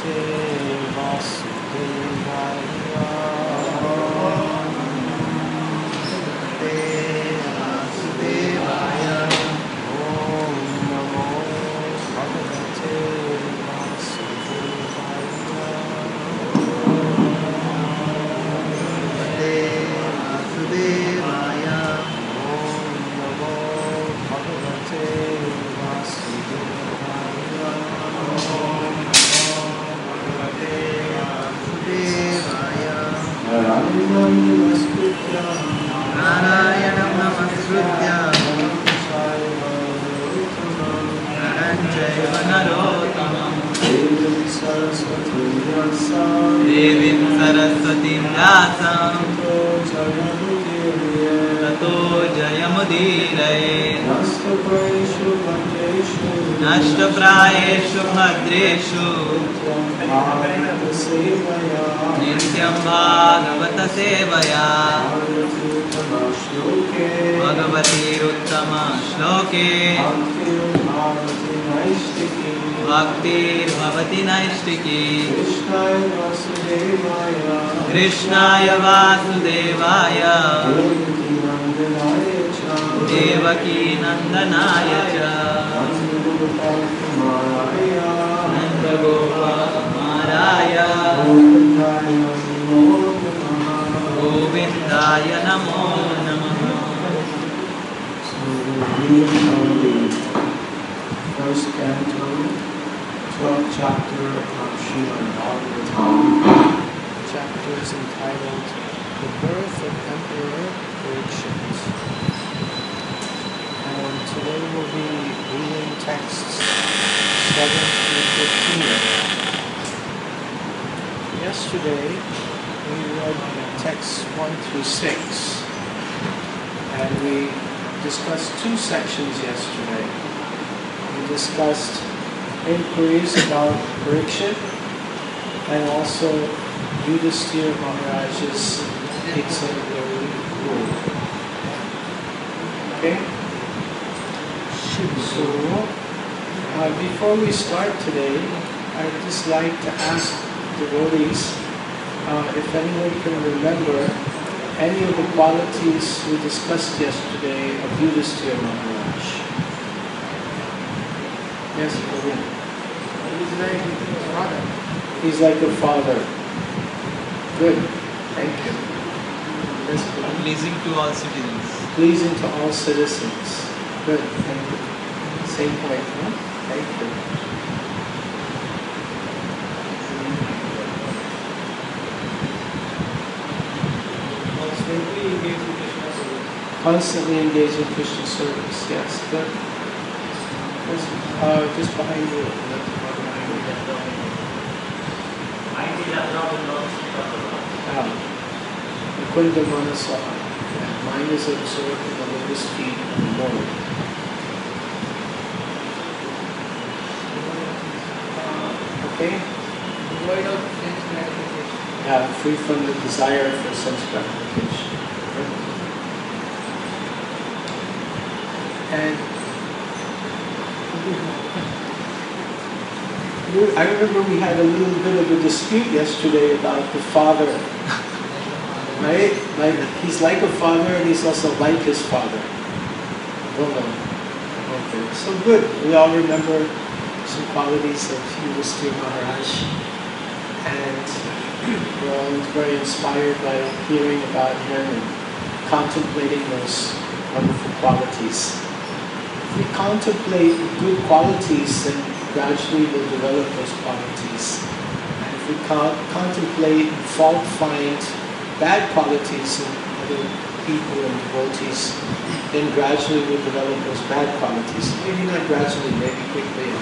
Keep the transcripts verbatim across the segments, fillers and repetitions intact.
Narayanam Namaskritya Naranjaiva Narottamam Devim Saraswatim Vyasam Tato Jayamudiraya Nashtaprayeshu Bhadreshu Nityam Bhagavata Sevaya Bhagavati Uttama Shloke Bhaktir Bhavati Naistiki Krishnaya Vasudevaya Devaki Nandanaya Cha Nanda Gopala Maraya Govindaya Namo Namaha. So we're reading from the first canto, twelfth chapter of Srimad Bhagavatam. The chapter is entitled The Birth of Emperor Parikshit. And today we'll be reading texts seven through fifteen. Yesterday we read texts one through six, and we discussed two sections yesterday. We discussed inquiries about Parikshit and also Yudhisthira Maharaj's exemplary rule. Okay? So, uh, before we start today, I'd just like to ask devotees uh, if anyone can remember any of the qualities we discussed yesterday of Yudhisthira Maharaj. Yes, Praveen. He's like his father. He's like a father. Good. Thank you. Yes, Praveen. Pleasing to all citizens. Pleasing to all citizens. Good. Thank you. Same point, huh? Thank you. Constantly engaged in Krishna service. Yes, good. Yes, uh, just behind you. Ah, Mukunda Manasaha. Mind is absorbed in the lotus feet of the Lord. Okay? Void of sense gratification. Yeah, free from the desire for sense gratification. And I remember we had a little bit of a dispute yesterday about the father. Right? Like he's like a father and he's also like his father. Don't know. Okay. So good. We all remember some qualities of Yudhisthira Maharaj. And we're all very inspired by hearing about him and contemplating those wonderful qualities. If we contemplate good qualities, then gradually we'll develop those qualities. And if we con contemplate and fault find bad qualities in other people and devotees, then gradually we'll develop those bad qualities. Maybe not gradually, maybe quickly.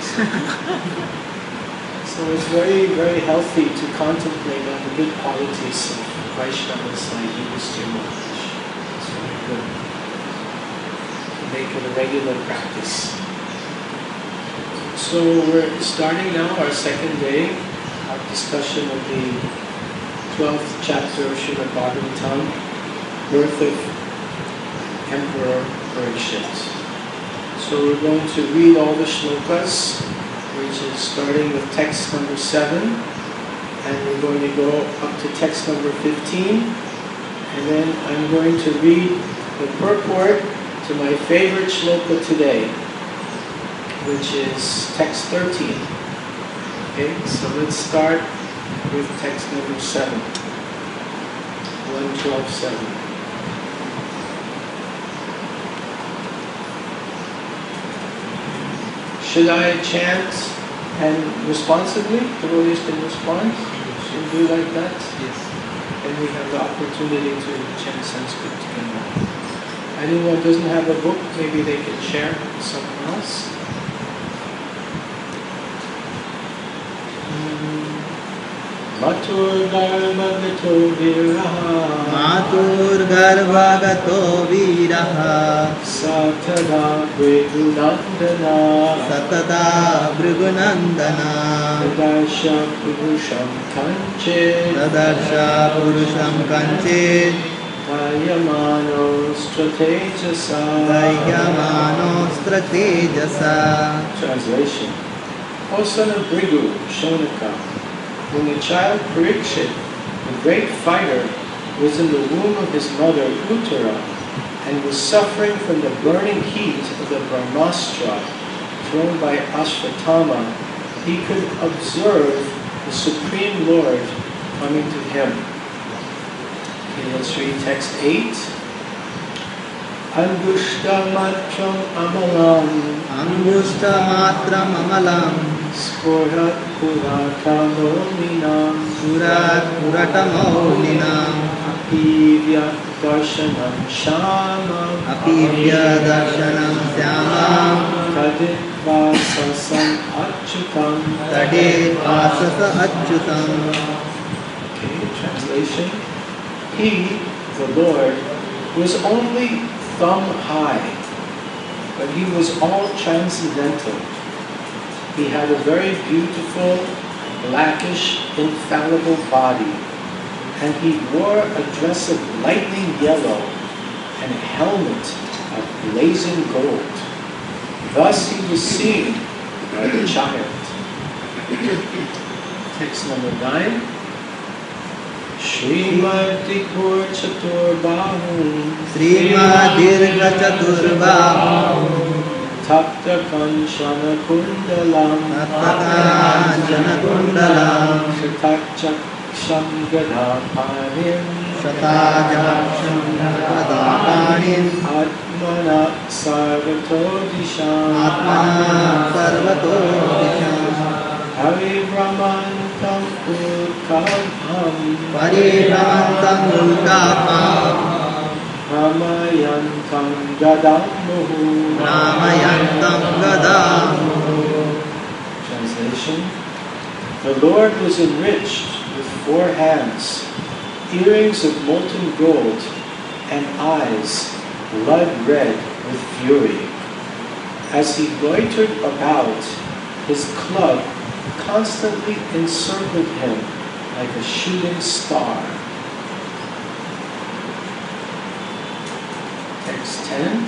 So it's very, very healthy to contemplate on the good qualities of Vaishnavas like Yudhisthira Maharaj. It's very good. Make it a regular practice. So we're starting now our second day, our discussion of the twelfth chapter of Srimad Bhagavatam, Birth of Emperor Parikshit. So we're going to read all the shlokas. We're which is starting with text number seven, and we're going to go up to text number fifteen, and then I'm going to read the purport to my favorite shloka today, which is text thirteen. Okay, so let's start with text number seven. one twelve seven. Should I chant and responsively? Devotees can respond? Should we do like that? Yes. And we have the opportunity to chant Sanskrit together. Anyone doesn't have a book, maybe they can share with someone else. Matur Garbhagato Viraha Matur Garbhagato Viraha Satada Brihunandana Satata Bhrigunandana Tadarsha Purusham Kanche Tadarsha Purusham Kanchit Dayamano Stratejasa Dayamano Stratejasa. Translation. O son of Brigu, Shonaka, when the child Parikshit, the great fighter, was in the womb of his mother Uttara and was suffering from the burning heat of the Brahmastra thrown by Ashwatthama, he could observe the Supreme Lord coming to him. Okay, let's read text eight. Angushta matram amalam Angushta matram amalam Sporat Puratamoninam Surat Puratamoninam Apivya Darshanam Shamam Apivya Darshanam Syamam Tadit Vasasam Achyutam Tadit Vasasa Achyutam. Okay, translation. He, the Lord, was only thumb high, but he was all transcendental. He had a very beautiful, blackish, infallible body, and he wore a dress of lightning yellow and a helmet of blazing gold. Thus he was seen by the child. Text number nine. Srimati Pur Chaturbahu Srimadirga Chaturbahu Tapta Kanchana Kundalam Taptakanchana Kundalam Shataksham Gadhapanim Shatajaksham Gadapanim Atmana Sarvato Disham Atmana Sarvato Disham Hari Brahmantam Ulkabham Paribhavantam Ulkapam Ramayantam Gadamuhu Ramayantam Gadamuhu. Translation. The Lord was enriched with four hands, earrings of molten gold, and eyes blood red with fury. As he loitered about, his club constantly encircled him like a shooting star. Text ten.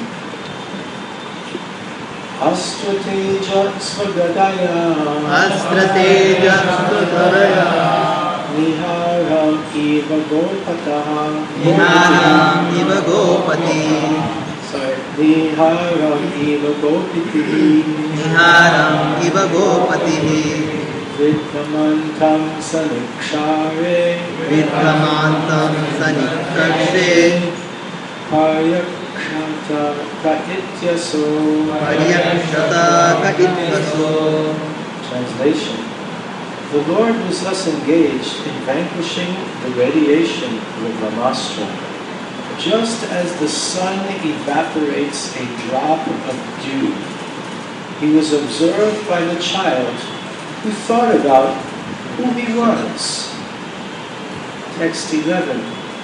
Astrateja svagadaya Astrateja Svagadaya Niharam iva gopataha Niharam Iva Gopati Sorry. Niharam iva gopiti Niharam Iva Gopati Vidyamantam sanikshare Vikramantam Sanikakshe Paryakshata ka ityaso. Paryakshata ka ityaso. Translation. The Lord was thus engaged in vanquishing the radiation of the Brahmastra. Just as the sun evaporates a drop of dew, he was observed by the child who thought about who he was. Text eleven.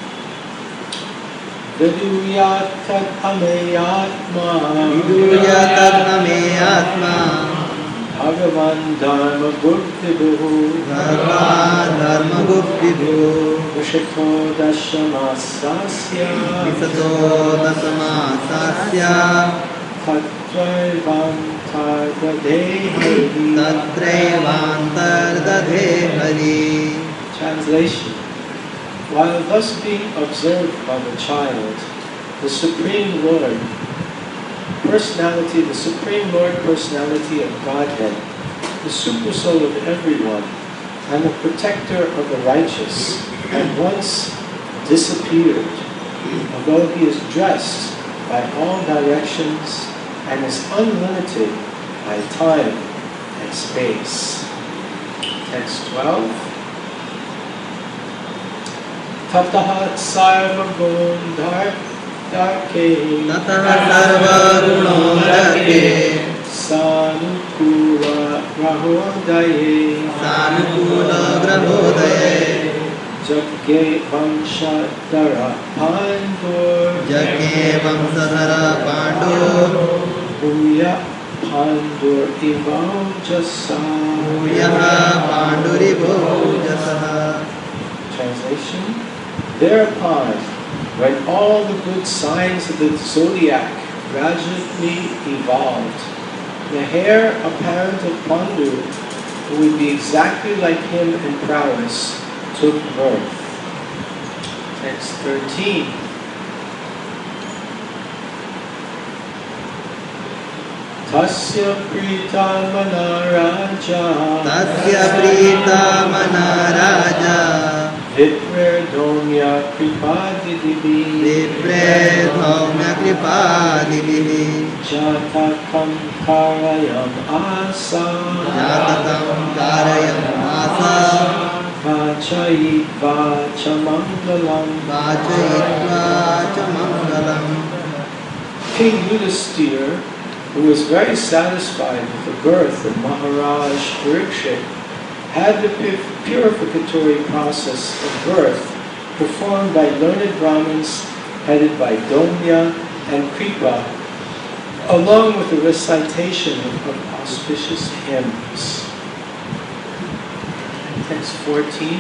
Viduyat tat ameyatma Viduyat ameyatma Bhagavan dharma buddhibhu Bhagavan dharma buddhibhu Vishito dashamasasya Visato dasamasasya tatraivantarvade hari. Tatrevantardadhe hari. Translation. While thus being observed by the child, the Supreme Lord, personality, the Supreme Lord personality of Godhead, the super soul of everyone, and the protector of the righteous, at once disappeared, although he is dressed by all directions and is unlimited by time and space. Text twelve. Tataha sarva gundhar dake Tataha sarva gunodake sanukula rahodaye Sanukula grahodaye Jagge Vamshadhara Pandur Jagge Vamsadhara Pandur Bhuya Pandur Ivajasa. Yaha Panduribo Jasaha. Translation. Thereupon, when all the good signs of the zodiac gradually evolved, the heir apparent of Pandu, who would be exactly like him in prowess, took birth. Text thirteen. Tasya prita manaraja Tasya prita manaraja Vipre domya kripadidibi Vipre dhaumya kripadibihi Jatakam karayam asa Jatakam karayam asa Vachayitva cha mangalam. Vachayitva cha mangalam. King Yudhisthira, who was very satisfied with the birth of Maharaj Parikshit, had the purificatory process of birth performed by learned Brahmins headed by Domya and Kripa, along with the recitation of auspicious hymns. Text fourteen.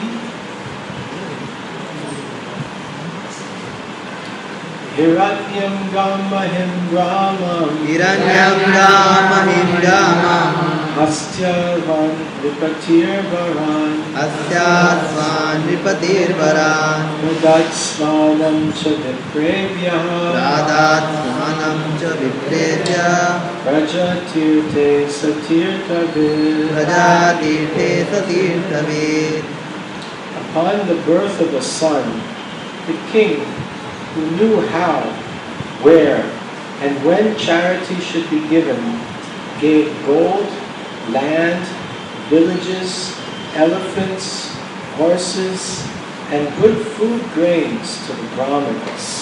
Hiranyam gamahim gramam Hiranyam gamahim gamam Astyavan vipatir varan Asyasvan vipatir varan Radat svanam cha viprevyaha Radat svanam cha viprevya Prajatirte satirtavir. Prajatirthe satirthavir. Upon the birth of a son, the king, who knew how, where, and when charity should be given, gave gold, land, villages, elephants, horses, and good food grains to the Brahmanas.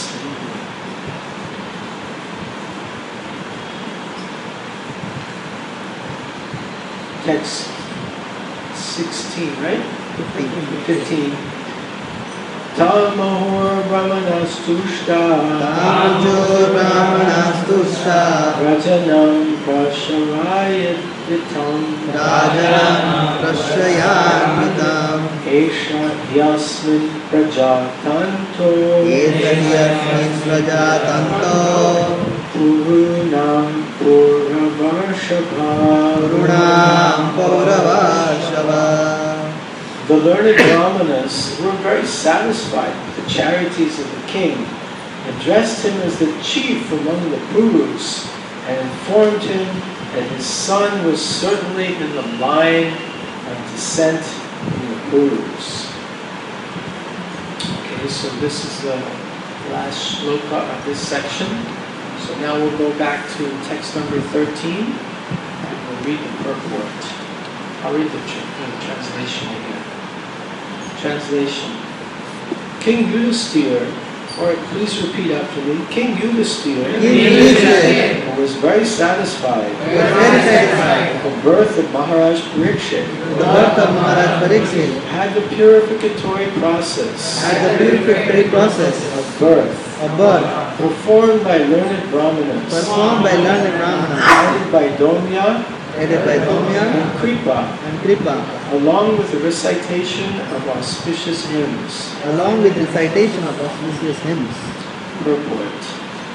Text sixteen, right? fifteen. Tamahor brahmanastushta Tamjo brahmanastusha Rajanam prasharayaditam Rajanam prashayanvitam Esha yasmin prajatanto Esadyasmin prajatanto Purunam puravarshava Purunam pauravashava. The learned Brahmanas were very satisfied with the charities of the king, addressed him as the chief among the Purus, and informed him that his son was certainly in the line of descent from the Purus. Okay, so this is the last shloka of this section. So now we'll go back to text number thirteen, and we'll read the purport. I'll read the, tra- the translation again. Translation. King Yudhisthira, or please repeat after me. King Yudhisthira, King Yudhisthira was very satisfied was very satisfied with the birth of Maharaj Parikshit, with the birth of Maharaj Parikshit, had the purificatory process had the purificatory process of birth of birth performed by learned Brahmanas, performed by learned Brahmanas, headed by Domya headed by Domya and Kripa, and Kripa, along with the recitation of auspicious hymns. along with recitation of auspicious hymns. Purport.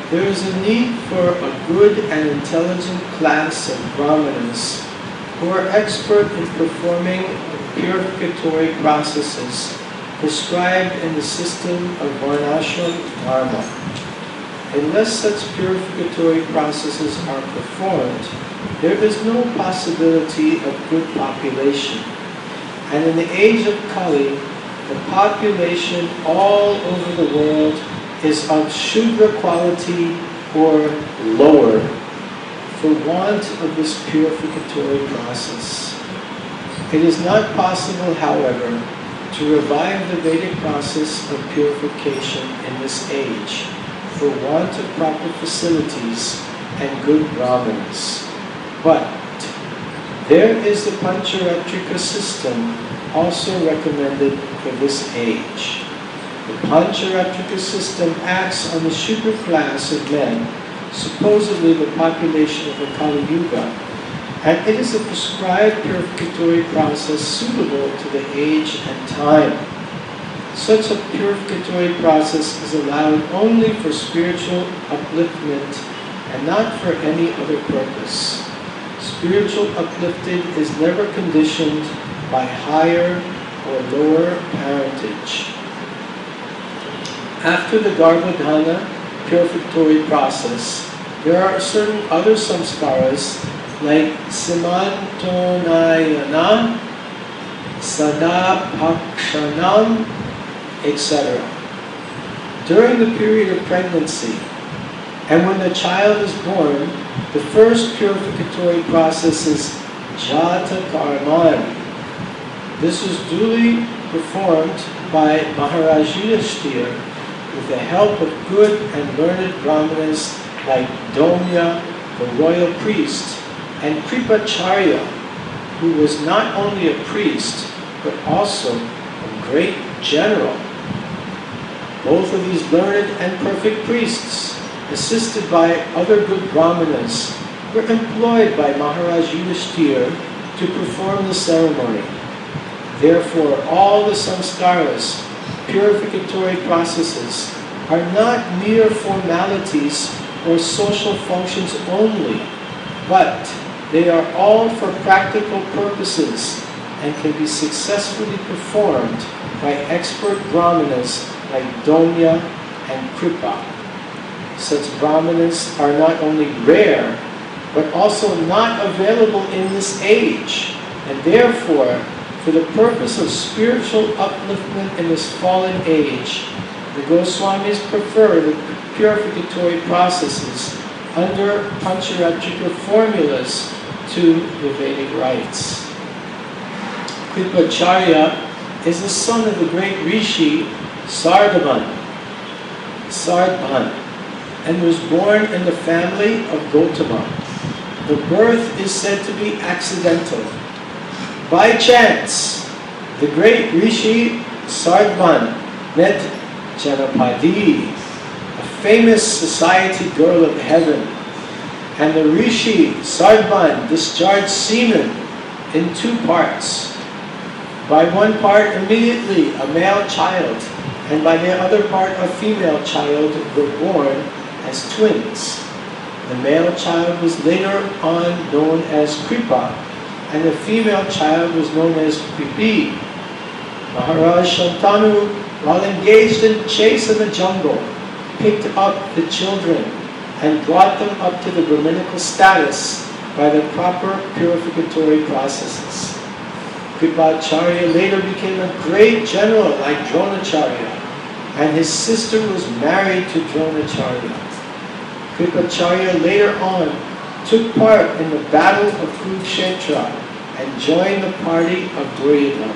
there is a need for a good and intelligent class of Brahmanas who are expert in performing the purificatory processes prescribed in the system of Varnashram Dharma. Unless such purificatory processes are performed, there is no possibility of good population. And in the age of Kali, the population all over the world is of Shudra quality or lower, for want of this purificatory process. It is not possible, however, to revive the Vedic process of purification in this age, for want of proper facilities and good brahmanas. But there is the Pancharatrika system also recommended for this age. The Pancharatrika system acts on the Shudra class of men, supposedly the population of the Kali Yuga, and it is a prescribed purificatory process suitable to the age and time. Such a purificatory process is allowed only for spiritual upliftment and not for any other purpose. Spiritual uplifted is never conditioned by higher or lower parentage. After the Garbhodhana purificatory process, there are certain other samskaras like Simantonayana, Sadapakshanam, et cetera. During the period of pregnancy, and when the child is born, the first purificatory process is Jata Karman. This is duly performed by Maharaj Yudhishthira with the help of good and learned brahmanas like Domya, the royal priest, and Kripacharya, who was not only a priest, but also a great general. Both of these learned and perfect priests, assisted by other good brahmanas, were employed by Maharaj Yudhishthira to perform the ceremony. Therefore, all the samskaras, purificatory processes, are not mere formalities or social functions only, but they are all for practical purposes and can be successfully performed by expert brahmanas like Domya and Kripa. Such brahmanas are not only rare, but also not available in this age, and therefore, for the purpose of spiritual upliftment in this fallen age, the Goswamis prefer the purificatory processes under Pancharatrika formulas to the Vedic rites. Kripacharya is the son of the great rishi Sardabhan, Sardbhan, and was born in the family of Gautama. The birth is said to be accidental. By chance, the great rishi Sardbhan met Janapadi, a famous society girl of heaven, and the rishi Sardbhan discharged semen in two parts. By one part immediately a male child, and by the other part a female child were born as twins. The male child was later on known as Kripa, and the female child was known as Kripi. Maharaj Shantanu, while engaged in chase in the jungle, picked up the children and brought them up to the Brahminical status by the proper purificatory processes. Kripacharya later became a great general like Dronacharya, and his sister was married to Dronacharya. Kripacharya later on took part in the battle of Kurukshetra and joined the party of Duryodhana.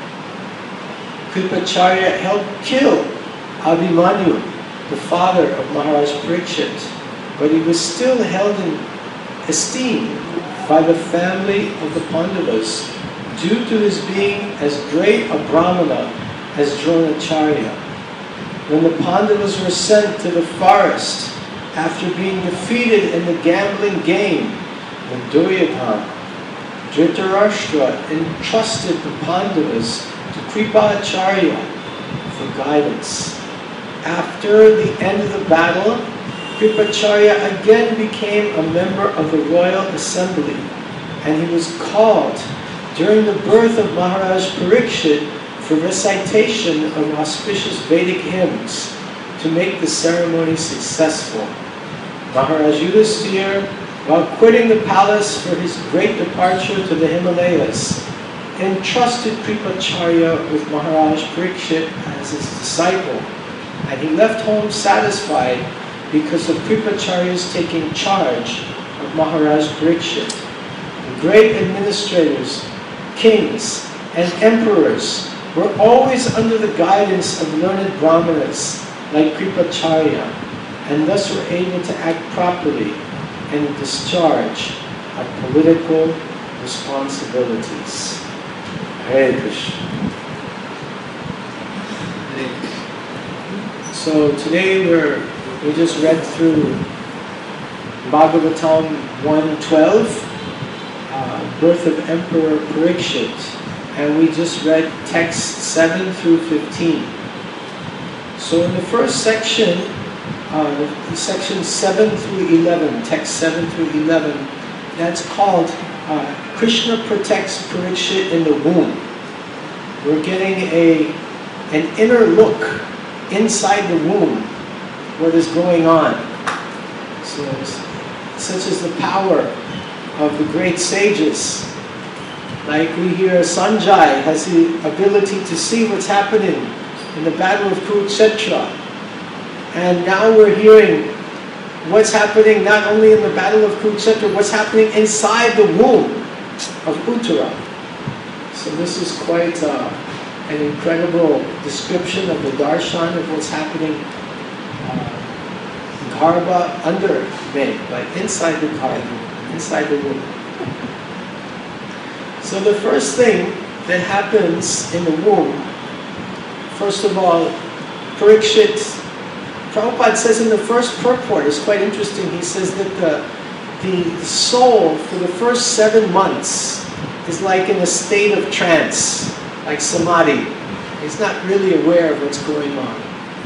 Kripacharya helped kill Abhimanyu, the father of Maharaj Parikshit, but he was still held in esteem by the family of the Pandavas due to his being as great a Brahmana as Dronacharya. When the Pandavas were sent to the forest after being defeated in the gambling game with Duryodhana, Dhritarashtra entrusted the Pandavas to Kripacharya for guidance. After the end of the battle, Kripacharya again became a member of the royal assembly, and he was called during the birth of Maharaj Parikshit for recitation of auspicious Vedic hymns to make the ceremony successful. Maharaj Yudhisthira, while quitting the palace for his great departure to the Himalayas, entrusted Kripacharya with Maharaj Parikshit as his disciple, and he left home satisfied because of Kripacharya's taking charge of Maharaj Parikshit. The great administrators, kings, and emperors were always under the guidance of learned brahmanas like Kripacharya, and thus were able to act properly and discharge our political responsibilities. Hare Krishna. So today we're we just read through Bhagavatam one twelve, uh, birth of Emperor Parikshit, and we just read text seven through fifteen. So in the first section, uh, section seven through eleven, text seven through eleven, that's called uh, Krishna protects Parikshit in the womb. We're getting a an inner look inside the womb, what is going on. So, such as the power of the great sages. Like we hear Sanjay has the ability to see what's happening in the battle of Kurukshetra. And now we're hearing what's happening not only in the battle of Kurukshetra, what's happening inside the womb of Uttara. So this is quite uh, an incredible description of the darshan of what's happening uh, garbha under me, like inside the garbha, inside the womb. So the first thing that happens in the womb, first of all, Parikshit, Prabhupada says in the first purport, it's quite interesting, he says that the, the soul for the first seven months is like in a state of trance, like samadhi. He's not really aware of what's going on.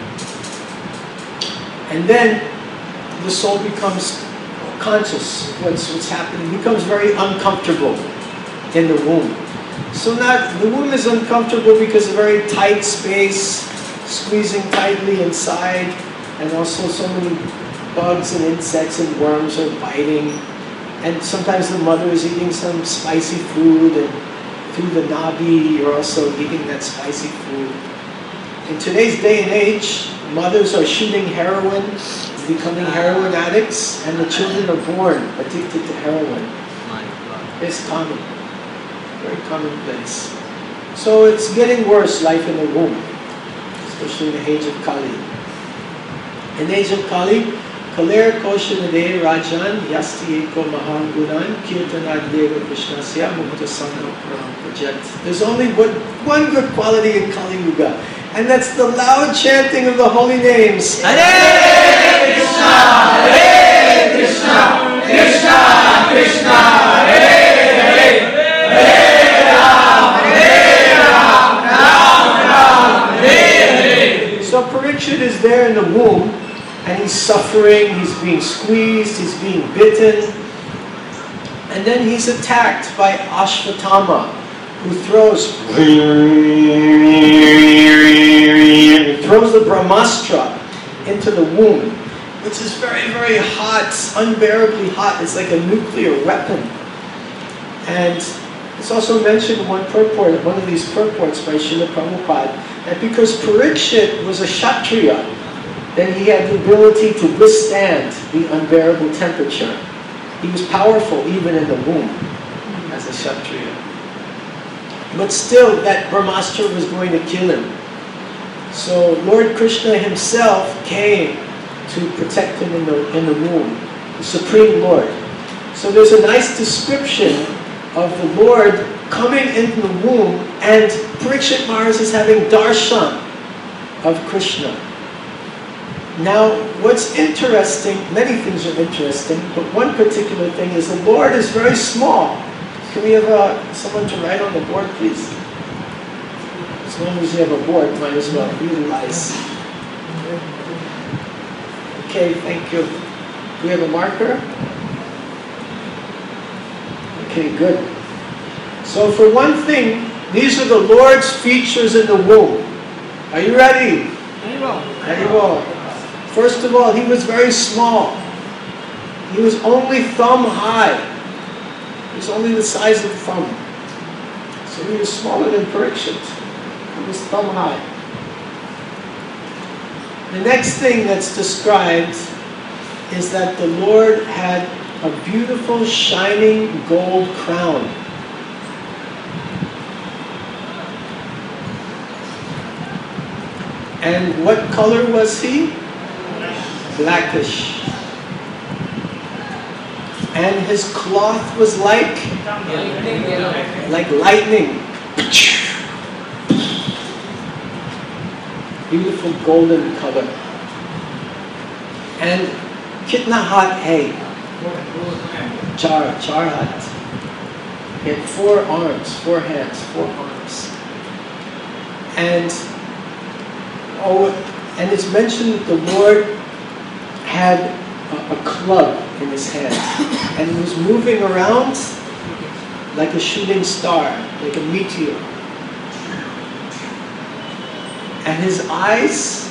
And then the soul becomes conscious of what's, what's happening, becomes very uncomfortable in the womb. So not, the womb is uncomfortable because of a very tight space, squeezing tightly inside, and also so many bugs and insects and worms are biting. And sometimes the mother is eating some spicy food, and through the nabi you're also eating that spicy food. In today's day and age, mothers are shooting heroin, becoming heroin addicts, and the children are born addicted to heroin. It's common, very commonplace. So it's getting worse, life in the womb, especially in the age of Kali. In the age of Kali, Kaler Koshanade Rajan Yasti Eko Mahan Gunan Kirtanad Deva Krishnasya Mukta Sangha Param Project. There's only one, one good quality in Kali Yuga, and that's the loud chanting of the holy names. Hare Krishna, Hare Krishna, Krishna Krishna, Hare Hare, Hare Ram, Hare Ram, Ram Ram, Hare Hare. So Parikshit is there in the womb, and he's suffering, he's being squeezed, he's being bitten. And then he's attacked by Ashvatthama, who throws, throws the Brahmastra into the womb, which is very, very hot, unbearably hot. It's like a nuclear weapon. And it's also mentioned in one purport, one of these purports by Srila Prabhupada, that because Parikshit was a Kshatriya, then he had the ability to withstand the unbearable temperature. He was powerful even in the womb as a Kshatriya. But still, that Brahmastra was going to kill him. So Lord Krishna himself came to protect him in the, in the womb, the Supreme Lord. So there's a nice description of the Lord coming into the womb, and Parikshit Maharaj is having darshan of Krishna. Now, what's interesting, many things are interesting, but one particular thing is the Lord is very small. Can we have uh, someone to write on the board, please? As long as you have a board, might as well utilize. Okay, thank you. Do we have a marker? Okay, good. So for one thing, these are the Lord's features in the womb. Are you ready? There you go. First of all, he was very small. He was only thumb high. He was only the size of thumb. So he was smaller than Parikshit. He was thumb high. The next thing that's described is that the Lord had a beautiful shining gold crown. And what color was he? Blackish. And his cloth was like like lightning. Beautiful golden color. And kitna hat hai? Char, char hat. He had four arms, four hands, four arms. And oh, and it's mentioned that the Lord had a, a club in his hand, and he was moving around like a shooting star, like a meteor. And his eyes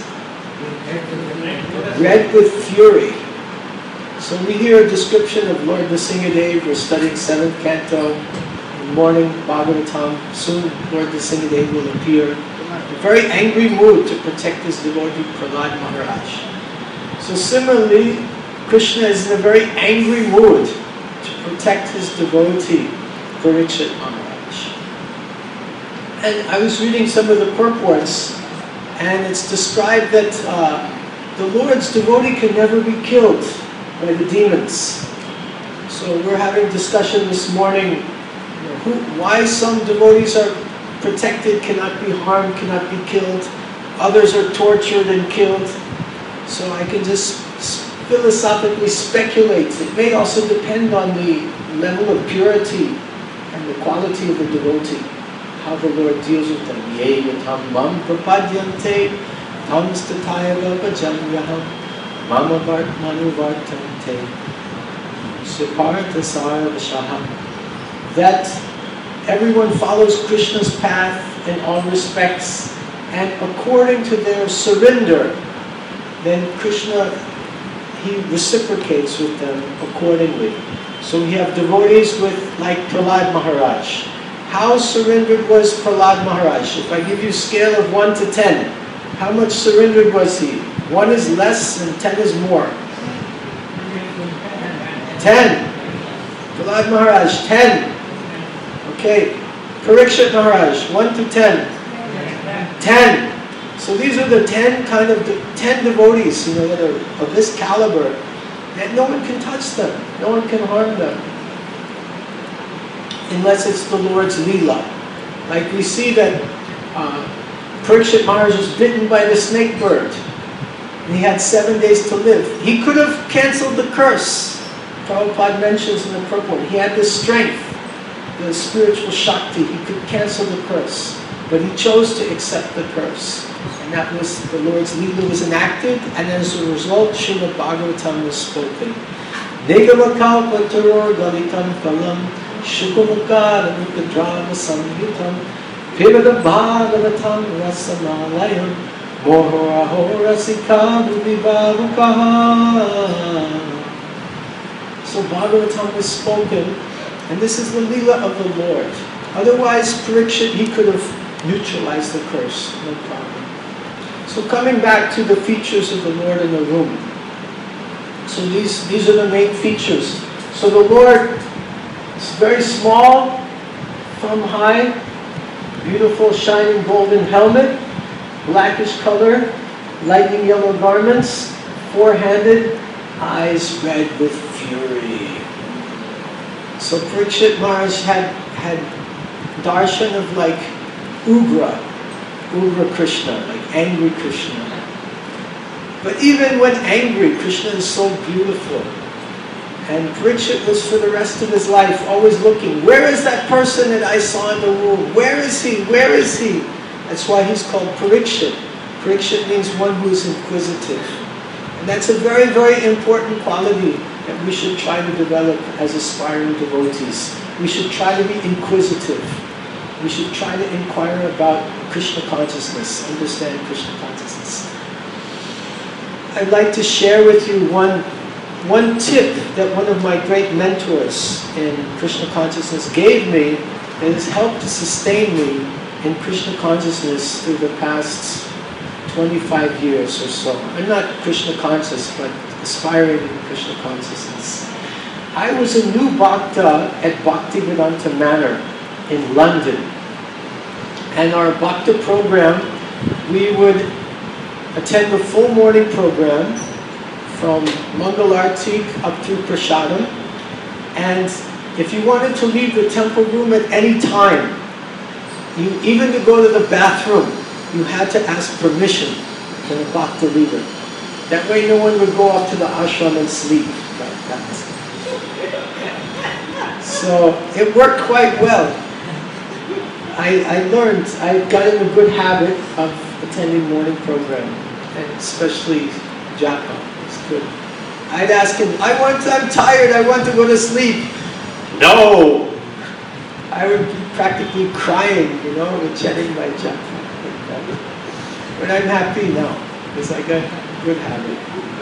red with fury. So we hear a description of Lord Nrsingadev. We're studying seventh canto, in the morning, Bhagavatam. Soon Lord Nrsingadev will appear. A very angry mood to protect his devotee Prahlad Maharaj. So similarly, Krishna is in a very angry mood to protect his devotee Parikshit Maharaj. And I was reading some of the purports, and it's described that uh, the Lord's devotee can never be killed by the demons. So we're having discussion this morning, you know, who, why some devotees are protected, cannot be harmed, cannot be killed. Others are tortured and killed. So I can just philosophically speculate. It may also depend on the level of purity and the quality of the devotee, how the Lord deals with them. Ye yatam mam prapadyante tam statayava bhajamyaham mama vart manu vartante siparta sarvashaham. That everyone follows Krishna's path in all respects, and according to their surrender, then Krishna, he reciprocates with them accordingly. So we have devotees with, like Prahlad Maharaj. How surrendered was Prahlad Maharaj? If I give you a scale of one to ten, how much surrendered was he? One is less and ten is more. Ten. Prahlad Maharaj, ten. Okay. Parikshit Maharaj, one to ten. Ten. So these are the ten kind of de ten devotees, you know, that are of this caliber, that no one can touch them, no one can harm them, unless it's the Lord's Leela. Like we see that uh, Parikshit Maharaj was bitten by the snake bird, and he had seven days to live. He could have cancelled the curse. Prabhupada mentions in the purport, he had the strength, the spiritual Shakti, he could cancel the curse, but he chose to accept the curse. And that was, the Lord's Leela was enacted, and as a result, Srimad Bhagavatam was spoken. Nigamakaupataror galitam phalam shukamakara nukadrama samhitam pivada bhagavatam rasamalayam mohoraho rasikamu vibhavukaha. So Bhagavatam was spoken, and this is the Leela of the Lord. Otherwise, Parikshit, he could have neutralized the curse, no problem. So coming back to the features of the Lord in the room. So these, these are the main features. So the Lord is very small, thumb high, beautiful shining golden helmet, blackish color, lightning yellow garments, four-handed, eyes red with fury. So Parikshit Maharaj had, had darshan of like Ugra, Ugra Krishna, like angry Krishna. But even when angry, Krishna is so beautiful. And Parikshit was for the rest of his life always looking, where is that person that I saw in the womb? Where is he? Where is he? That's why he's called Parikshit. Parikshit means one who is inquisitive. And that's a very, very important quality that we should try to develop as aspiring devotees. We should try to be inquisitive. We should try to inquire about Krishna consciousness, understand Krishna consciousness. I'd like to share with you one, one tip that one of my great mentors in Krishna consciousness gave me that has helped to sustain me in Krishna consciousness through the past twenty-five years or so. I'm not Krishna conscious, but aspiring in Krishna consciousness. I was a new Bhakta at Bhaktivedanta Manor in London. And our Bhakta program, we would attend the full morning program from Mangalarti up through Prasadam. And if you wanted to leave the temple room at any time, you, even to go to the bathroom, you had to ask permission from the Bhakta leader. That way no one would go up to the ashram and sleep like that. So it worked quite well. I, I learned, I got in a good habit of attending morning program, and especially japa. It's good. I'd ask him, I want, I'm tired, I want to go to sleep. No! I would be practically crying, you know, chanting my japa. But I'm happy now, because I got a good habit.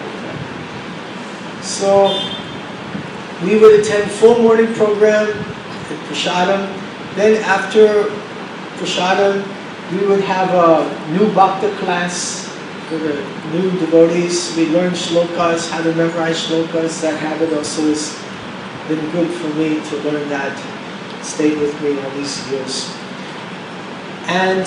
So, we would attend full morning program at Prasadam. Then after Prasadam, we would have a new Bhakta class for the new devotees. We learned shlokas, how to memorize shlokas. That habit also has been good for me to learn that. It stayed with me all these years. And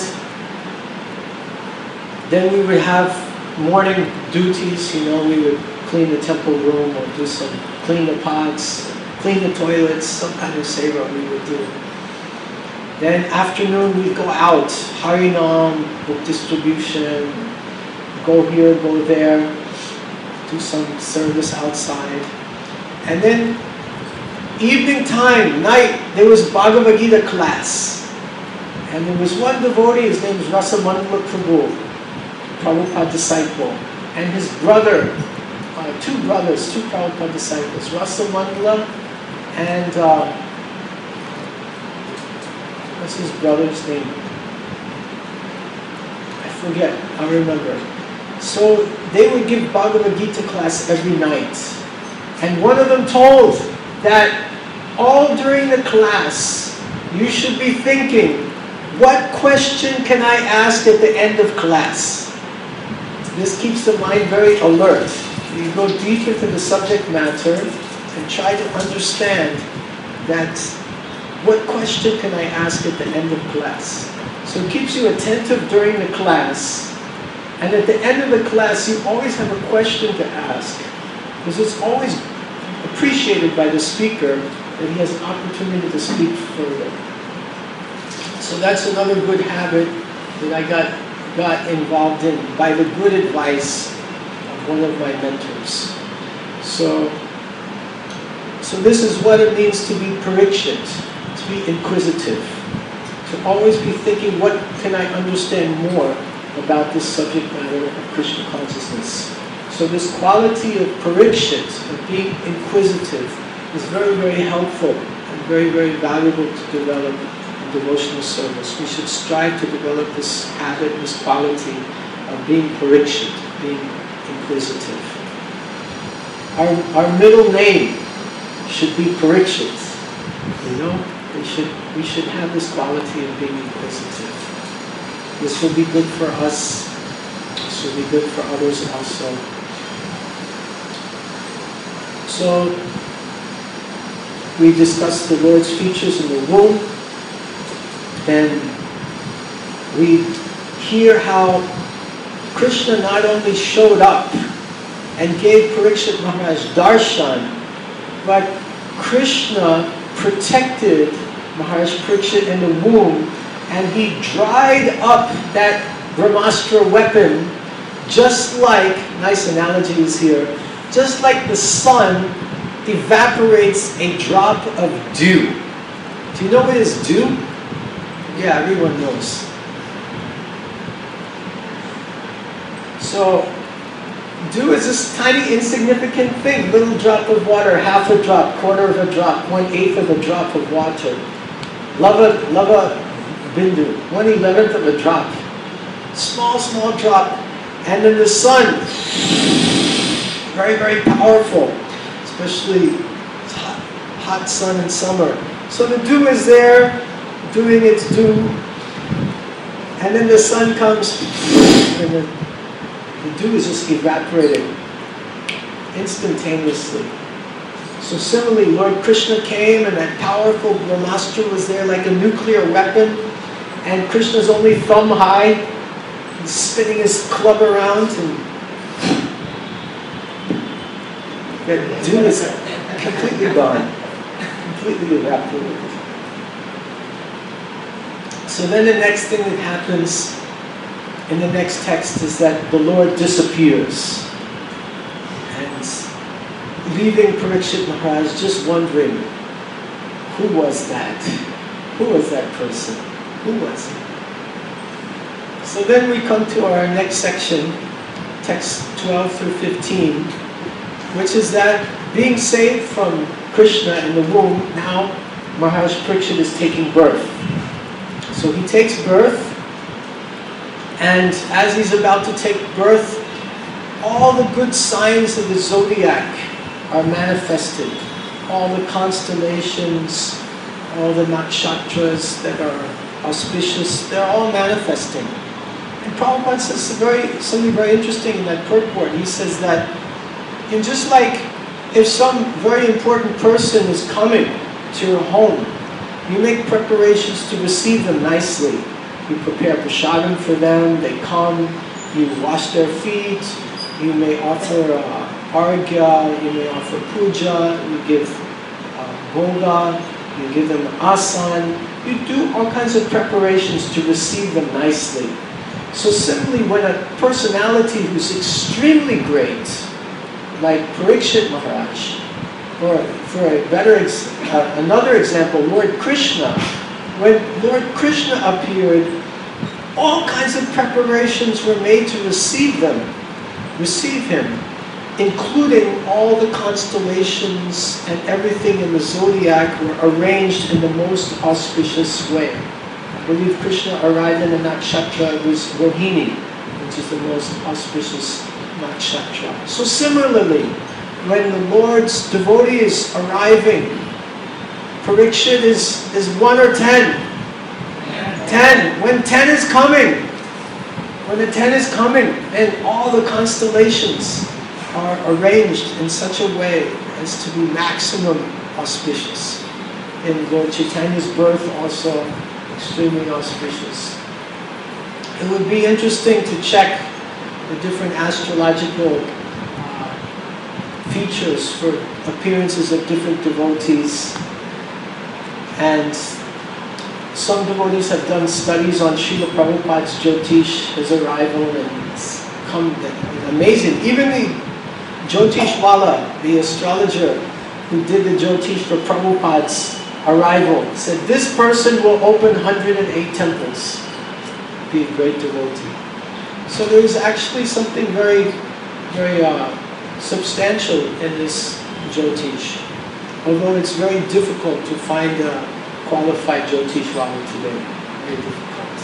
then we would have morning duties, you know, we would clean the temple room or do some, clean the pots, clean the toilets, some kind of seva we would do. Then afternoon we'd go out, Harinam, book distribution, go here, go there, do some service outside. And then evening time, night, there was Bhagavad Gita class. And there was one devotee, his name was Rasamandala Prabhu, Prabhupada disciple, and his brother, uh, two brothers, two Prabhupada disciples, Rasamandala and uh, what's his brother's name? I forget, I'll remember. So they would give Bhagavad Gita class every night. And one of them told that all during the class, you should be thinking, what question can I ask at the end of class? This keeps the mind very alert. You go deep into the subject matter and try to understand that what question can I ask at the end of class? So it keeps you attentive during the class, and at the end of the class you always have a question to ask, because it's always appreciated by the speaker that he has an opportunity to speak further. So that's another good habit that I got, got involved in by the good advice of one of my mentors. So, so this is what it means to be parikshit, to be inquisitive, to always be thinking, what can I understand more about this subject matter of Krishna consciousness? So this quality of parikshit, of being inquisitive, is very, very helpful and very, very valuable to develop in devotional service. We should strive to develop this habit, this quality of being parikshit, being inquisitive. Our, our middle name should be Parikshit. You know, we should, we should have this quality of being inquisitive. This will be good for us. This will be good for others also. So, we discussed the Lord's features in the womb. Then we hear how Krishna not only showed up and gave Parikshit Maharaj darshan, but Krishna protected Maharaj Parikshit in the womb, and he dried up that Brahmastra weapon, just like, nice analogies here, just like the sun evaporates a drop of dew. Do you know what is dew? Yeah, everyone knows. So, dew is this tiny insignificant thing, little drop of water, half a drop, quarter of a drop, one eighth of a drop of water. Lava, lava bindu, one eleventh of a drop. Small, small drop. And then the sun, very, very powerful, especially hot, hot sun in summer. So the dew is there, doing its due, and then the sun comes, and the, the dew is just evaporating instantaneously. So similarly, Lord Krishna came, and that powerful Brahmastra was there like a nuclear weapon, and Krishna's only thumb high, he's spinning his club around, and that dew is completely gone, completely evaporated. So then the next thing that happens in the next text is that the Lord disappears, and leaving Parikshit Maharaj just wondering, who was that? Who was that person? Who was he? So then we come to our next section, text twelve through fifteen, which is that being saved from Krishna in the womb, now Maharaj Parikshit is taking birth. So he takes birth, and as he's about to take birth, all the good signs of the zodiac are manifested. All the constellations, all the nakshatras that are auspicious, they're all manifesting. And Prabhupada says very, something very interesting in that purport. He says that, and just like if some very important person is coming to your home, you make preparations to receive them nicely. You prepare prasadam for them, they come, you wash their feet, you may offer uh, argya, you may offer puja, you give uh, bhoga, you give them asan, you do all kinds of preparations to receive them nicely. So simply when a personality who's extremely great, like Parikshit Maharaj, or for a better, ex uh, another example, Lord Krishna, when Lord Krishna appeared, all kinds of preparations were made to receive them, receive him, including all the constellations and everything in the zodiac were arranged in the most auspicious way. I believe Krishna arrived in a nakshatra, it was Rohini, which is the most auspicious nakshatra. So similarly, when the Lord's devotee is arriving, Parikshit is, is one or ten. Ten. When ten is coming, when the ten is coming, and all the constellations are arranged in such a way as to be maximum auspicious. In Lord Chaitanya's birth also extremely auspicious. It would be interesting to check the different astrological features for appearances of different devotees, and some devotees have done studies on Srila Prabhupada's Jyotish, his arrival, and it's come amazing. Even the Jyotish Wala, the astrologer who did the Jyotish for Prabhupada's arrival, said this person will open one hundred eight temples, be a great devotee. So there is actually something very, very uh, substantial in this Jyotish, although it's very difficult to find a qualified Jyotish Wala today. Very difficult.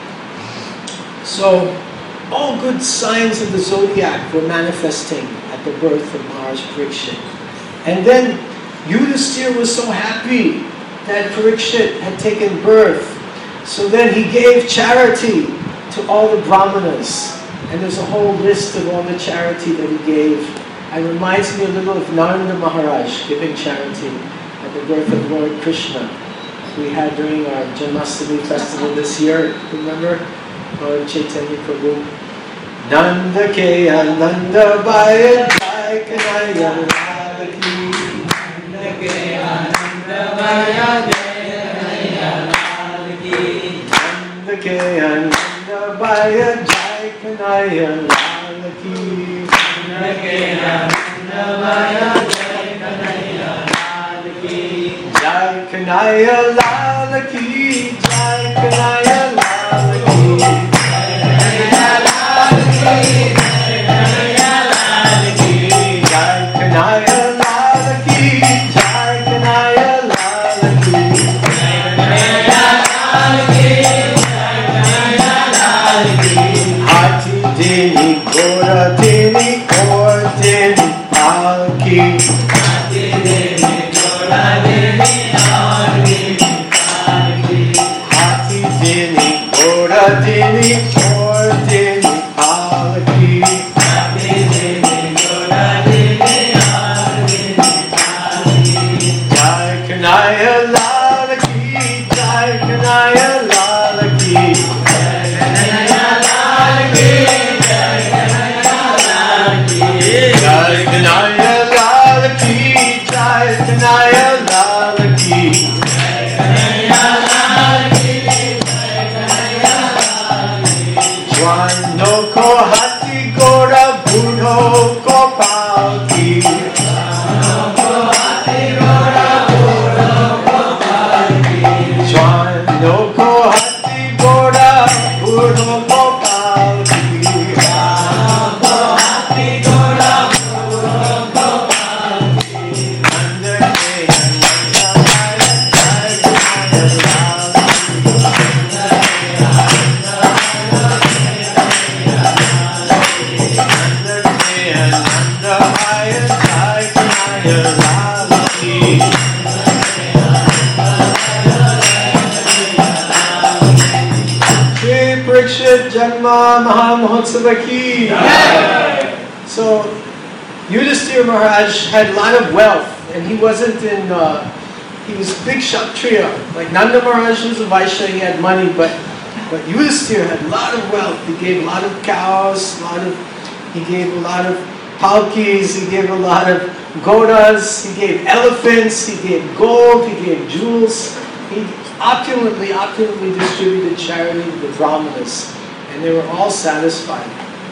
So, all good signs of the zodiac were manifesting at the birth of Maharaj Parikshit. And then Yudhisthira was so happy that Parikshit had taken birth. So then he gave charity to all the brahmanas. And there's a whole list of all the charity that he gave. It reminds me a little of Narada Maharaj giving charity at the birth of Lord Krishna. We had during our Janmashtami festival this year, remember? Lord Chaitanya Prabhu. Nanda ke Nanda Baya Jai Kanaya Lalaki. Nanda ke Nanda Baya Jai Kanaya Lalaki. Nanda ke Nanda Baya Jai Kanaya Lalaki. Nanda ke Nanda Baya Jai Kanaya Lalaki. Jai Kanaya Lalaki. Jai Kanaya Lalaki. Jai Kanaya Lalaki. Jai Kanaya Lalaki. Adhyatma Mahamohotsava ki. So, Yudhisthira Maharaj had a lot of wealth, and he wasn't in, uh, he was big Kshatriya. Like Nanda Maharaj was a Vaishya, he had money, but, but Yudhisthira had a lot of wealth. He gave a lot of cows, a lot of, he gave a lot of palkis, he gave a lot of godas, he gave elephants, he gave gold, he gave jewels. He opulently, opulently distributed charity to the Brahmanas, and they were all satisfied.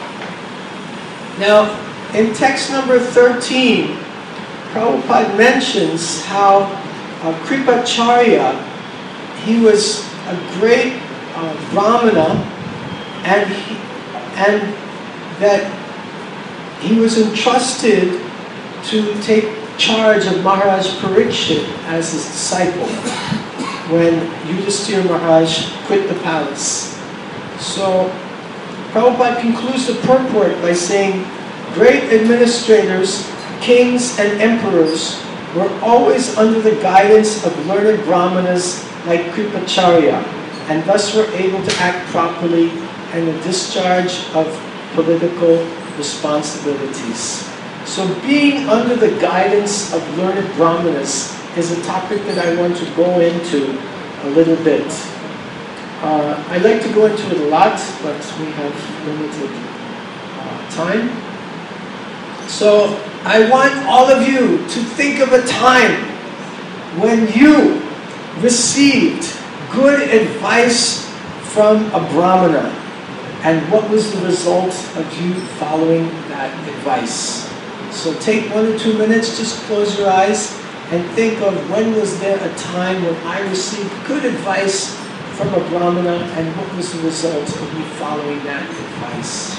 Now, in text number thirteen, Prabhupada mentions how uh, Kripacharya, he was a great uh, Brahmana, and, he, and that he was entrusted to take charge of Maharaj Parikshit as his disciple when Yudhisthira Maharaj quit the palace. So Prabhupada concludes the purport by saying, great administrators, kings and emperors were always under the guidance of learned brahmanas like Kripacharya, and thus were able to act properly in the discharge of political responsibilities. So being under the guidance of learned brahmanas is a topic that I want to go into a little bit. Uh, I'd like to go into it a lot, but we have limited uh, time. So I want all of you to think of a time when you received good advice from a brahmana, and what was the result of you following that advice. So take one or two minutes, just close your eyes, and think of when was there a time when I received good advice from a brahmana, and what was the result of me following that advice.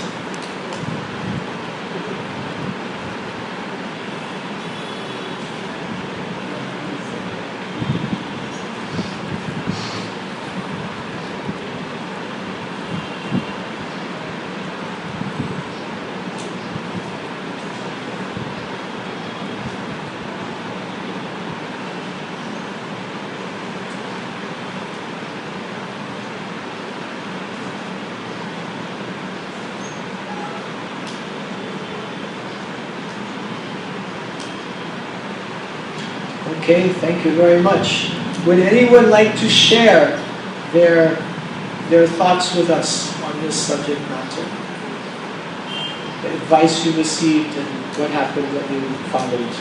Okay, thank you very much. Would anyone like to share their, their thoughts with us on this subject matter? The advice you received and what happened when you followed?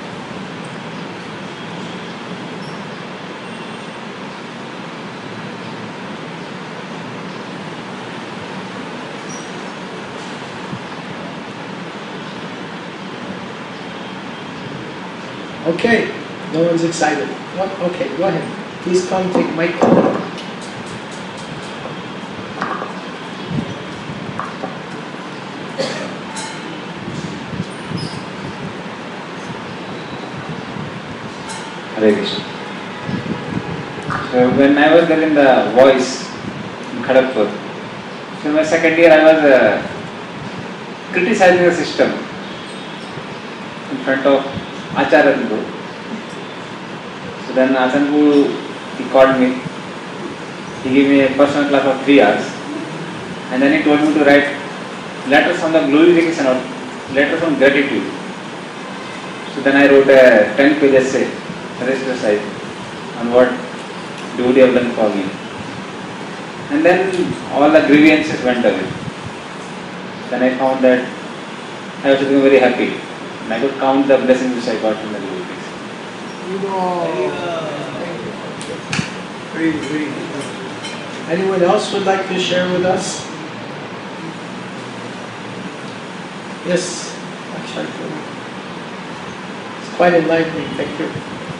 Okay. No one's excited. What? Okay, go ahead. Please come take mic. Hare Krishna. So when I was there in the Voice in Kharagpur, so in my second year I was uh, criticizing the system in front of Acharya Guru. So then Acharya Guru, he called me, he gave me a personal class of three hours, and then he told me to write letters on the glorification or letters on gratitude. So then I wrote a ten page essay, exercise on what devotee have done for me. And then all the grievances went away. Then I found that I was feeling very happy. And I could count the blessings which I got from the devotees. Very, very good. Anyone else would like to share with us? Yes, Akshay. It's quite enlightening. Thank you.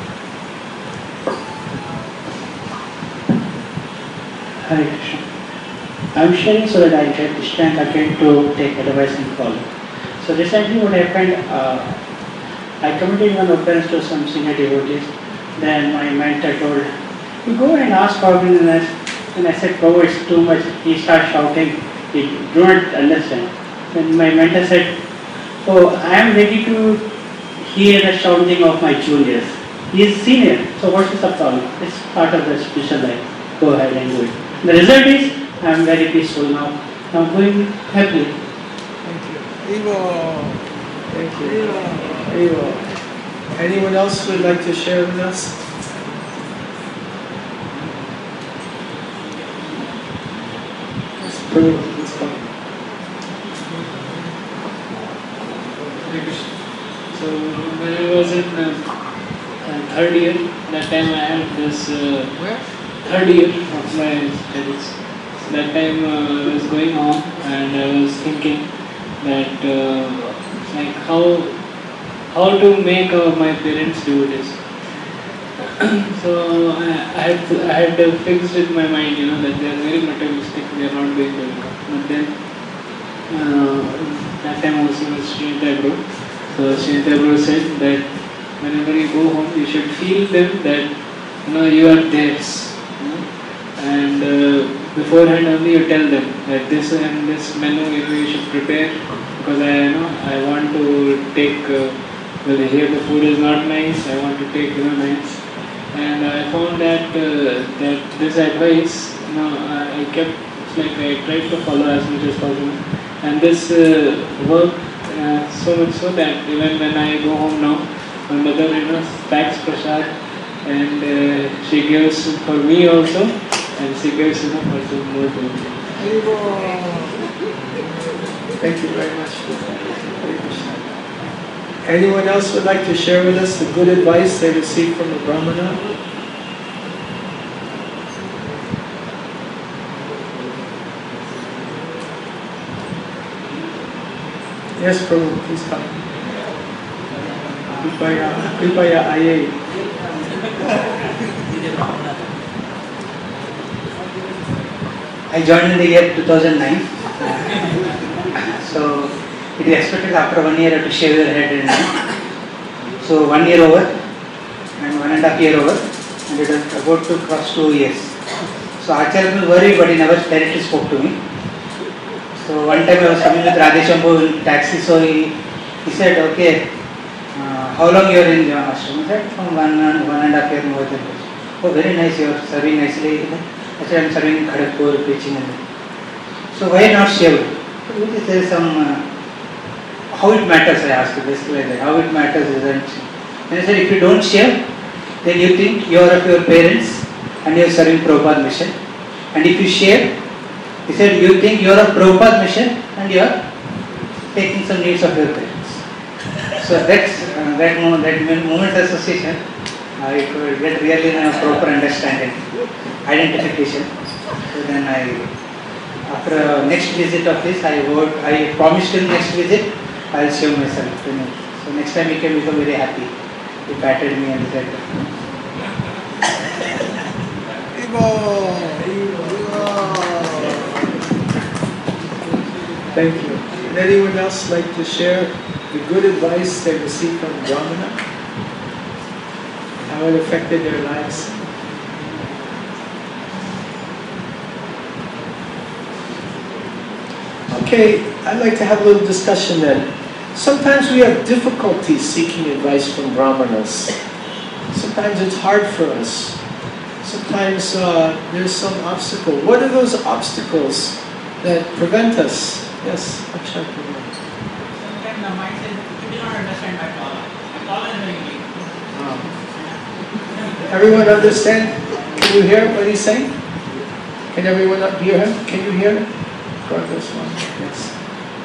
Hare Krishna. I am sharing so that I get the strength again to take advice and follow. So recently what happened, uh, I committed one offense to some senior devotees. Then my mentor told, you go and ask forgiveness. And I said, oh, it's too much. He started shouting. He don't understand. Then my mentor said, oh, I am ready to hear the shouting of my juniors. He is senior, so what is the problem? It's part of the spiritual life. Go ahead and do it. The result is, I am very peaceful now. I'm going happily. Thank you. Thank you. Evo. Anyone else would like to share with us? Yes, Prabhu, please come. So when I was in uh, uh, third year, that time I had this uh, Where? third year of my studies. That time uh, I was going home and I was thinking that uh, like how how to make uh, my parents do this. So I, I had I had uh, fixed in my mind, you know, that they are very materialistic. They are not going to become. But then uh, that time also was Srinivas Guru. So Srinivas Guru said that whenever you go home, you should feel them that you know you are theirs. You know? And uh, beforehand only you tell them that this and this menu you, know, you should prepare because I you know I want to take uh, well here the food is not nice, I want to take you know nice, and I found that uh, that this advice you know I, I kept it's like I tried to follow as much as possible, and this uh, worked uh, so much so that even when I go home now, my mother you know packs prasad and uh, she gives for me also. And she gives you know for some more to Thank you very much. Hare Krishna. Anyone else would like to share with us the good advice they received from the Brahmana? Yes, Prabhu, please come. Kripaya, Kripaya Aye. I joined in the year two thousand nine. So it is expected after one year to shave your head and neck. So one year over and one and a half year over, and it is about to cross two years. So Acharya was worried, but he never directly spoke to me. So one time I was coming with Radheshambu in taxi, so he, he said, okay, uh, how long you are in ashram? I said, from one and one and a half year more than this. Oh, very nice, you are serving nicely. I said, I am serving in Kharagpur, preaching. And so why not shaved? There is some, uh, how it matters, I asked you, basically like that. How it matters isn't. And I said, if you don't shave, then you think you are of your parents and you are serving Prabhupada mission. And if you shave, he said, you think you are of Prabhupada mission and you are taking some needs of your parents. So that's, uh, that moment, that moment association, I could get really a proper understanding, identification. So then I, after uh, next visit of this, I worked, I promised him next visit, I will shave myself. You know. So next time he can become very happy. He patted me and said, Thank you. Would anyone else like to share the good advice they received from Brahmana? How it affected their lives? Okay, I'd like to have a little discussion then. Sometimes we have difficulty seeking advice from Brahmanas. Sometimes it's hard for us. Sometimes uh, there's some obstacle. What are those obstacles that prevent us? Yes, Akshay. Sometimes the mind says, you do not understand my problem. My problem is very weak. Everyone understand? Can you hear what he's saying? Can everyone not hear him? Can you hear him? Progress one. Yes.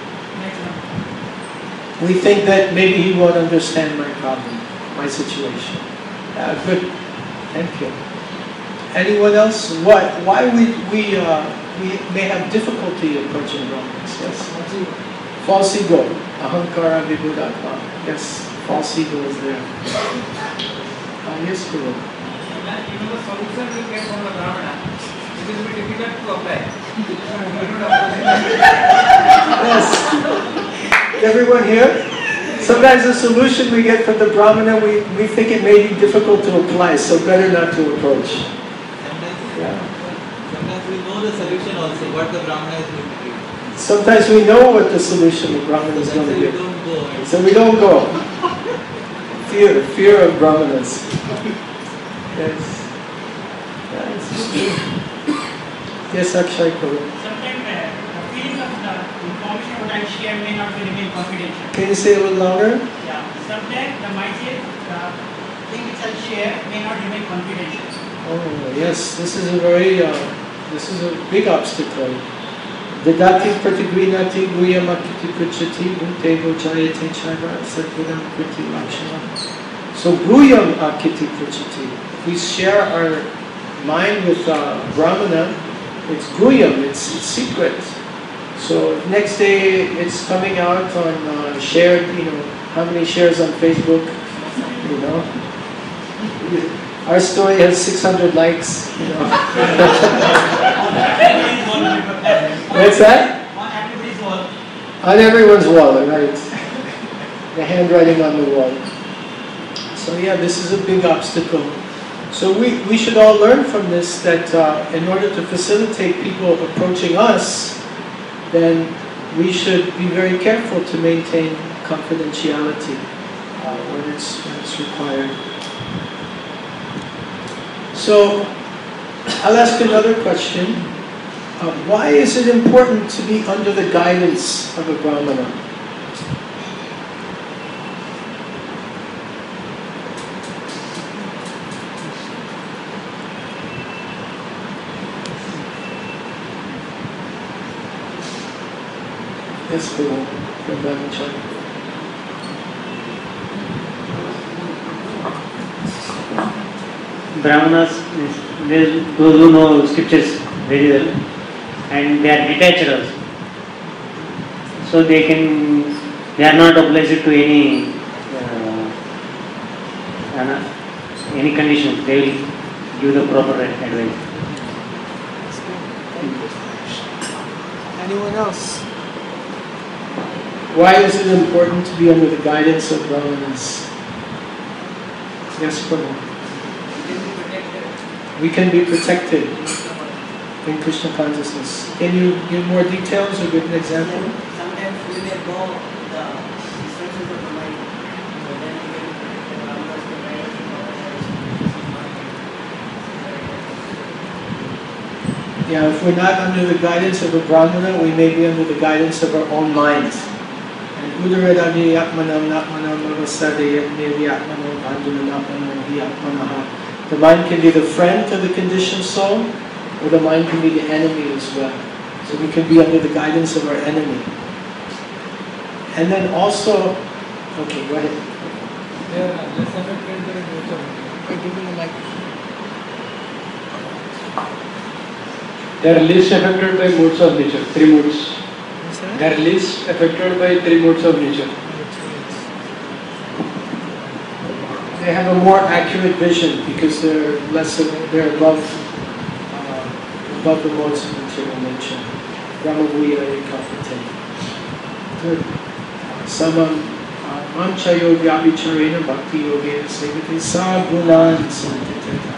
We think that maybe he won't understand my problem, my situation. Uh, good. Thank you. Anyone else? Why? Why we we uh, we may have difficulty approaching Brahmins? Yes. False ego. Ahankara vibhudatma. Yes. False ego is there. Uh, yes, Guru. You know the solution we get from the Brahmana. It is very difficult to apply. Yes. Everyone here? Sometimes the solution we get from the Brahmana, we, we think it may be difficult to apply, so better not to approach. Sometimes, Yeah. sometimes we know the solution also, what the Brahmana is going to give. Sometimes we know what the solution the Brahmana is That's going why to we give. don't go. So we don't go. Fear, fear of Brahmanas. Yes. Yes. Yes, Akshay Kaur. Sometimes uh, the feeling of share may not remain confidential. Can you say it a little louder? Yeah. Sometimes the mindset, the thing which I'll share may not remain confidential. Oh yes, this is a very, uh, this is a big obstacle. Dadati pratigrinati guyamakiti puchati bhutego jayate chaiva satvidam kriti lakshana. So guyam akiti puchati. If we share our mind with uh, Brahmana, it's guyam, it's, it's secret. So next day it's coming out on uh, shared, you know, how many shares on Facebook, you know. Our story has six hundred likes, you know. What's that? On everybody's wall. On everyone's wall, right. The handwriting on the wall. So yeah, this is a big obstacle. So we, we should all learn from this that uh, in order to facilitate people approaching us, then we should be very careful to maintain confidentiality uh, when, it's, when it's required. So I'll ask another question. Uh, why is it important to be under the guidance of a Brahmana? Yes, cool. From Brahmacharya. Brahmanas, those who know scriptures very well, and they are detached also. So they can, they are not obliged to any uh, any conditions. They will give the proper advice. Anyone else? Why is it important to be under the guidance of Brahmanas? Yes, Prabhu. We can be protected in Krishna consciousness. Can you give more details or give an example? Sometimes we may go the instructions of the mind, but then we can Brahmanas to guide us in our Yeah, if we're not under the guidance of a Brahmana, we may be under the guidance of our own mind. And Udaradani Yatmanam Natmanam Navasadayat Nevi Yatmanam Bandhanam Yatmanaha. The mind can be the friend to the conditioned soul, or the mind can be the enemy as well. So we can be under the guidance of our enemy. And then also, okay, go ahead. They are less affected by nature. By giving the mic. They are least affected by modes of nature, three modes. They are least affected by three modes of nature. They have a more accurate vision because they're less, they're above, uh, above the modes of material nature. Brahmavuya ekapate. Good. Samam manchayo vyabhicharena bhakti yogena sevate sa gunan santiteta.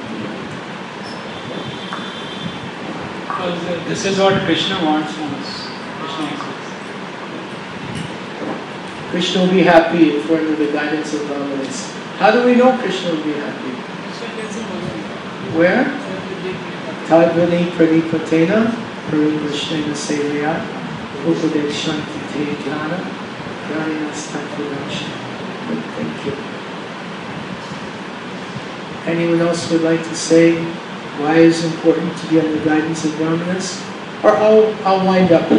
Because this is what Krishna wants from us. Krishna expects. Krishna will be happy if we're under the guidance of Brahmanas. How do we know Krishna will be happy? Where? Tadvani pranipatena parinvashnena sevaya upadekshanti te jnana praninastatvadanshana. Thank you. Anyone else would like to say why it is important to be under the guidance of Brahmanas? Or I'll, I'll wind up.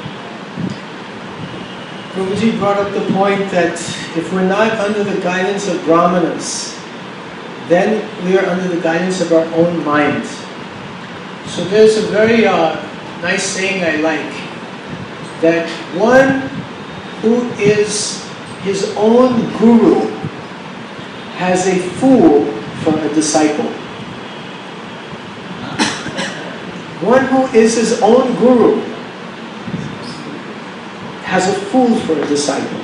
Prabhuji brought up the point that if we're not under the guidance of Brahmanas, then we are under the guidance of our own mind. So there's a very uh, nice saying I like, that one who is his own guru has a fool for a disciple. One who is his own guru has a fool for a disciple.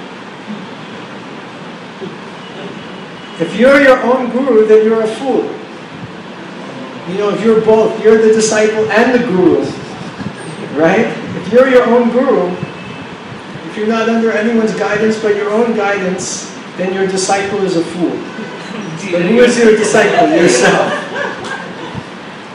If you're your own guru, then you're a fool. You know, if you're both, you're the disciple and the guru, right? If you're your own guru, if you're not under anyone's guidance but your own guidance, then your disciple is a fool. But who is your disciple? Yourself.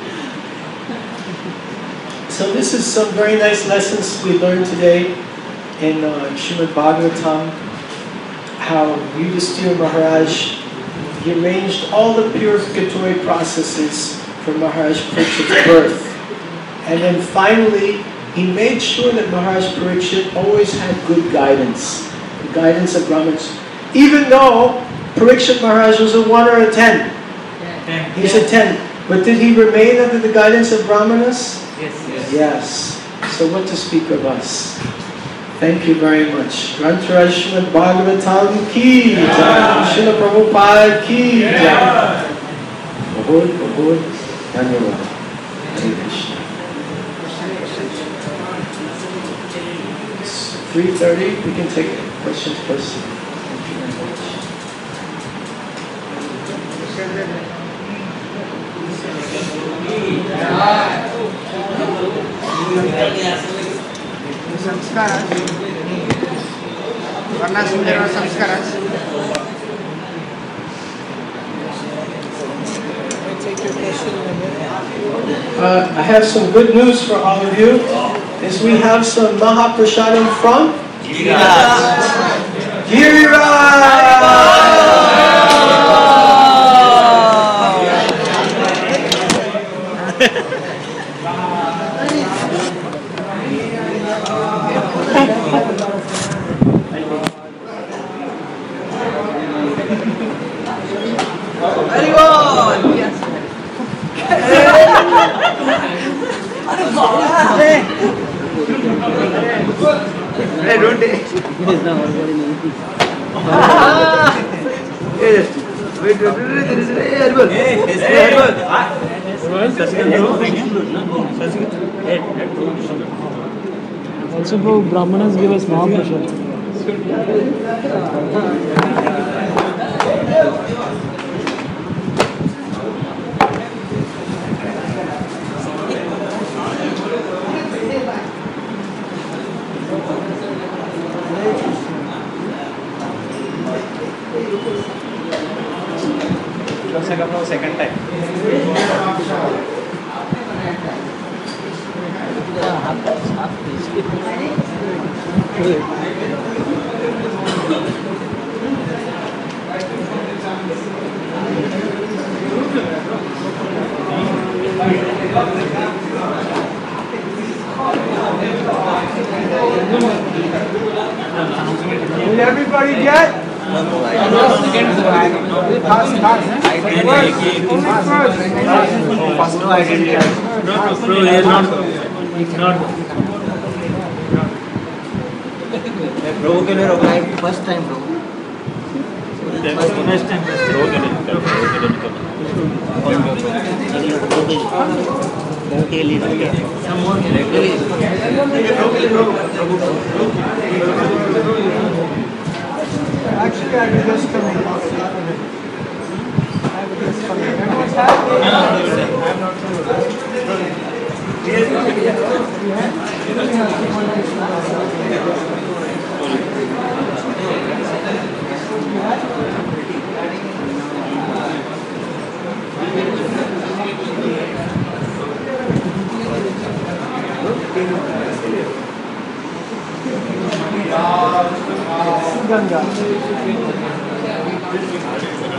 So this is some very nice lessons we learned today. in uh, Srimad Bhagavatam how Yudhisthira Maharaj, he arranged all the purificatory processes for Maharaj Parikshit's birth. And then finally, he made sure that Maharaj Parikshit always had good guidance, the guidance of Brahmins. Even though Parikshit Maharaj was a one or a ten. He's a ten. But did he remain under the guidance of Brahmanas? Yes, yes. Yes. So what to speak of us? Thank you very much. Grantaraj Srimad Bhagavatam ki jai. Srila Prabhupada ki jai. Bahut, bahut, dhanyavad. Hare Krishna. It's three thirty. We can take questions first. Thank you very much. Samskaras. Varnasundara samskaras. Uh, I have some good news for all of you. Is we have some Mahaprasadam from Giriraj. Giriraj. I don't take. Wait, there is a herbal. Also, Brahmanas give us Mahaprasad. Second time. Did everybody get? First no identity. Bro, he is not. Not. Bro, can you apply first time, bro? First time. Bro, can you Some more. Actually, I will just come in. I will just come in. What's happening? I'm not Ganga.